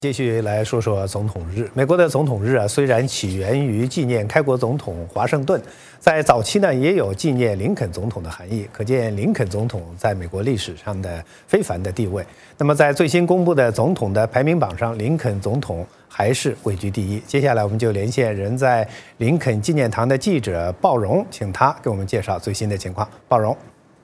继续来说说总统日。美国的总统日虽然起源于纪念开国总统华盛顿，在早期呢也有纪念林肯总统的含义，可见林肯总统在美国历史上的非凡的地位。那么在最新公布的总统的排名榜上，林肯总统还是位居第一。接下来我们就连线人在林肯纪念堂的记者鲍荣，请他给我们介绍最新的情况。鲍荣。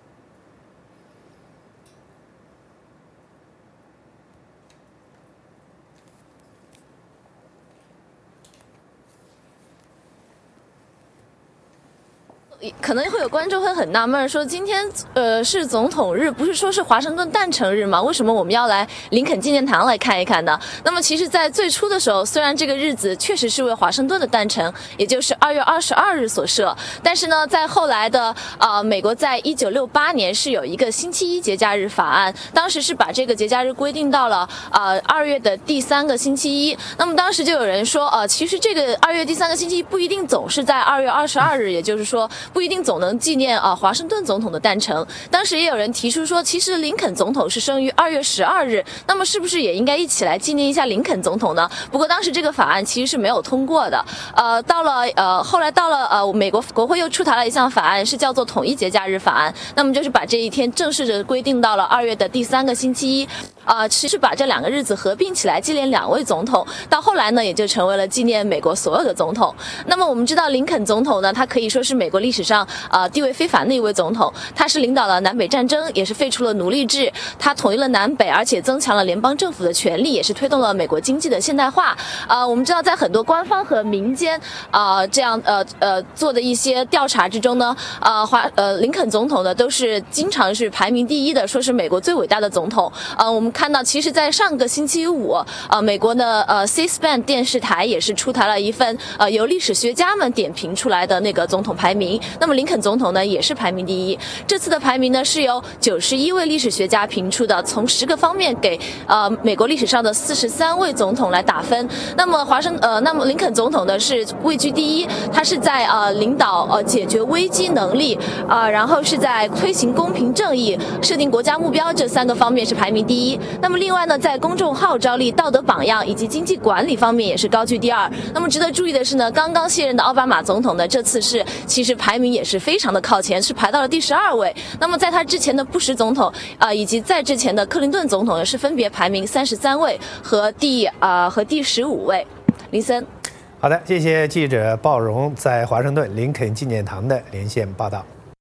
可能会有观众会很纳闷，说今天是总统日，不是说是华盛顿诞辰日吗？为什么我们要来林肯纪念堂来看一看呢？那么其实，在最初的时候，虽然这个日子确实是为华盛顿的诞辰，也就是2月22日所设，但是呢，在后来的美国在1968年是有一个星期一节假日法案，当时是把这个节假日规定到了2月的第3个星期一。那么当时就有人说，其实这个2月第3个星期一不一定总是在2月22日，也就是说不一定总能纪念华盛顿总统的诞辰。当时也有人提出说，其实林肯总统是生于2月12日，那么是不是也应该一起来纪念一下林肯总统呢？不过当时这个法案其实是没有通过的。后来到了美国国会又出台了一项法案，是叫做统一节假日法案。那么就是把这一天正式的规定到了2月的第3个星期一。其实把这2个日子合并起来纪念2位总统，到后来呢也就成为了纪念美国所有的总统。那么我们知道林肯总统呢，他可以说是美国历史上地位非凡的一位总统，他是领导了南北战争，也是废除了奴隶制，他统一了南北，而且增强了联邦政府的权力，也是推动了美国经济的现代化。我们知道在很多官方和民间这样做的一些调查之中呢，林肯总统呢都是经常是排名第一的，说是美国最伟大的总统。我们看到其实在上个星期五，美国的C-SPAN 电视台也是出台了一份由历史学家们点评出来的那个总统排名。那么林肯总统呢也是排名第一。这次的排名呢是由91位历史学家评出的，从10个方面给美国历史上的43位总统来打分。那么林肯总统呢是位居第一，他是在领导解决危机能力然后是在推行公平正义、设定国家目标这3个方面是排名第一。那么另外呢，在公众号召力、道德榜样以及经济管理方面也是高居第2。那么值得注意的是呢，刚刚卸任的奥巴马总统呢，这次其实排名也是非常的靠前，是排到了第12位。那么在他之前的布什总统以及在之前的克林顿总统呢，是分别排名33位和第15位。林森， 好的，谢谢记者鲍荣在华盛顿林肯纪念堂的连线报道。